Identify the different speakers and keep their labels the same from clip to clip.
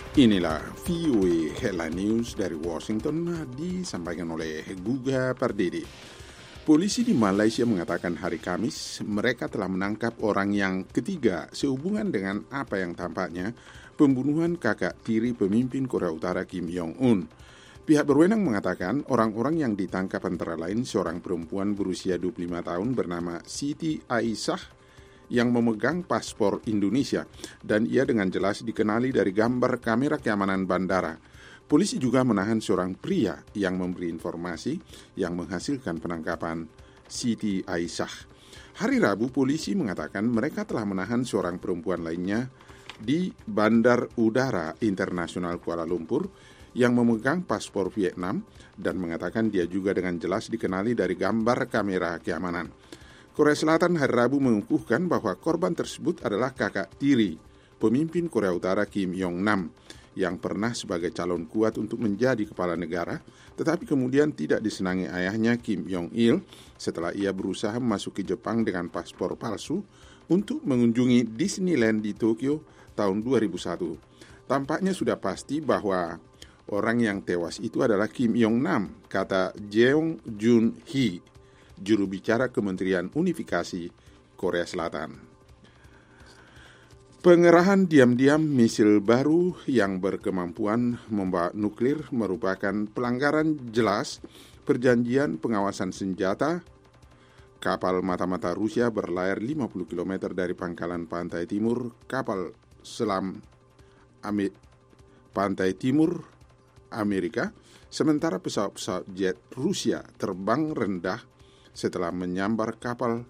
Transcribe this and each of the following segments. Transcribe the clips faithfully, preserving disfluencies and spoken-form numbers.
Speaker 1: Inilah V O A Headline News dari Washington disampaikan oleh Guga Pardede. Polisi di Malaysia mengatakan hari Kamis mereka telah menangkap orang yang ketiga sehubungan dengan apa yang tampaknya pembunuhan kakak tiri pemimpin Korea Utara Kim Jong-un. Pihak berwenang mengatakan orang-orang yang ditangkap antara lain seorang perempuan berusia dua puluh lima tahun bernama Siti Aisyah yang memegang paspor Indonesia dan ia dengan jelas dikenali dari gambar kamera keamanan bandara. Polisi juga menahan seorang pria yang memberi informasi yang menghasilkan penangkapan Siti Aisyah. Hari Rabu, polisi mengatakan mereka telah menahan seorang perempuan lainnya di Bandar Udara Internasional Kuala Lumpur yang memegang paspor Vietnam dan mengatakan dia juga dengan jelas dikenali dari gambar kamera keamanan. Korea Selatan hari Rabu mengukuhkan bahwa korban tersebut adalah kakak tiri pemimpin Korea Utara Kim Jong-nam yang pernah sebagai calon kuat untuk menjadi kepala negara, tetapi kemudian tidak disenangi ayahnya Kim Jong-il setelah ia berusaha memasuki Jepang dengan paspor palsu untuk mengunjungi Disneyland di Tokyo tahun dua ribu satu. Tampaknya sudah pasti bahwa orang yang tewas itu adalah Kim Jong-nam, kata Jeong Jun-hee, juru bicara Kementerian Unifikasi Korea Selatan. Pengerahan diam-diam misil baru yang berkemampuan membawa nuklir merupakan pelanggaran jelas perjanjian pengawasan senjata. Kapal mata-mata Rusia berlayar lima puluh kilometer dari pangkalan pantai timur kapal selam Amer- pantai timur Amerika, sementara pesawat-pesawat jet Rusia terbang rendah setelah menyambar kapal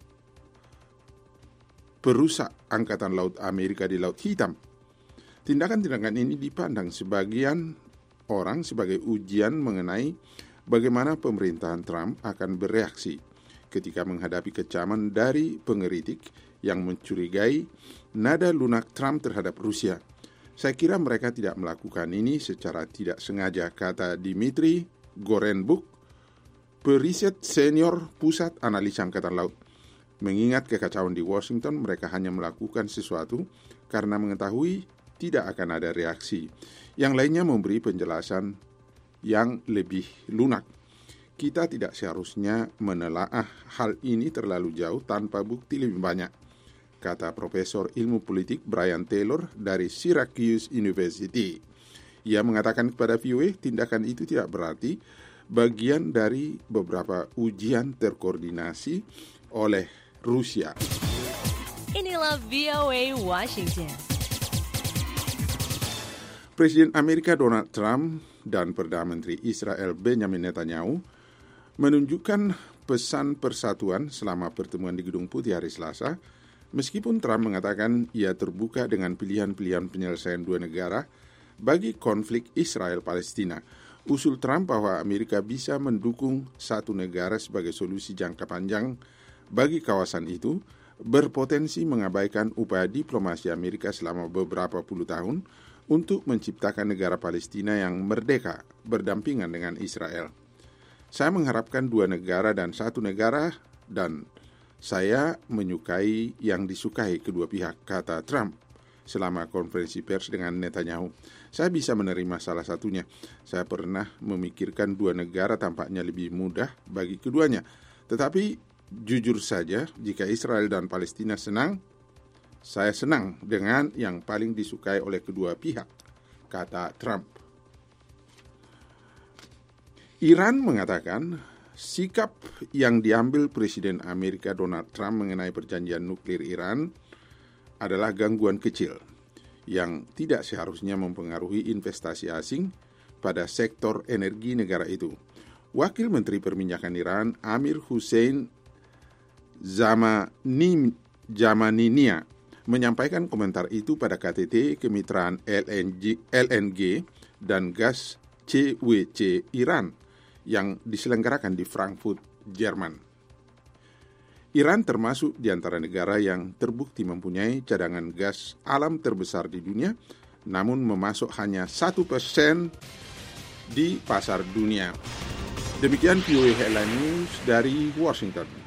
Speaker 1: perusak Angkatan Laut Amerika di Laut Hitam. Tindakan-tindakan ini dipandang sebagian orang sebagai ujian mengenai bagaimana pemerintahan Trump akan bereaksi ketika menghadapi kecaman dari pengkritik yang mencurigai nada lunak Trump terhadap Rusia. Saya kira mereka tidak melakukan ini secara tidak sengaja, kata Dmitry Gorenbuk, periset senior Pusat Analisa Angkatan Laut. Mengingat kekacauan di Washington, mereka hanya melakukan sesuatu karena mengetahui tidak akan ada reaksi. Yang lainnya memberi penjelasan yang lebih lunak. Kita tidak seharusnya menelaah hal ini terlalu jauh tanpa bukti lebih banyak, kata Profesor Ilmu Politik Brian Taylor dari Syracuse University. Ia mengatakan kepada V O A, tindakan itu tidak berarti bagian dari beberapa ujian terkoordinasi oleh Rusia.
Speaker 2: Inilah V O A Washington.
Speaker 1: Presiden Amerika Donald Trump dan Perdana Menteri Israel Benjamin Netanyahu menunjukkan pesan persatuan selama pertemuan di Gedung Putih hari Selasa, meskipun Trump mengatakan ia terbuka dengan pilihan-pilihan penyelesaian dua negara bagi konflik Israel-Palestina. Usul Trump bahwa Amerika bisa mendukung satu negara sebagai solusi jangka panjang bagi kawasan itu berpotensi mengabaikan upaya diplomasi Amerika selama beberapa puluh tahun untuk menciptakan negara Palestina yang merdeka berdampingan dengan Israel. Saya mengharapkan dua negara dan satu negara dan saya menyukai yang disukai kedua pihak, kata Trump selama konferensi pers dengan Netanyahu. Saya bisa menerima salah satunya. Saya pernah memikirkan dua negara tampaknya lebih mudah bagi keduanya. Tetapi jujur saja, jika Israel dan Palestina senang, saya senang dengan yang paling disukai oleh kedua pihak, kata Trump. Iran mengatakan sikap yang diambil Presiden Amerika Donald Trump mengenai perjanjian nuklir Iran adalah gangguan kecil yang tidak seharusnya mempengaruhi investasi asing pada sektor energi negara itu. Wakil Menteri Perminyakan Iran Amir Hussein Zamani, Jamaninia menyampaikan komentar itu pada K T T Kemitraan L N G, L N G dan Gas C W C Iran yang diselenggarakan di Frankfurt, Jerman. Iran termasuk di antara negara yang terbukti mempunyai cadangan gas alam terbesar di dunia, namun memasok hanya satu persen di pasar dunia. Demikian V O A Headline News dari Washington.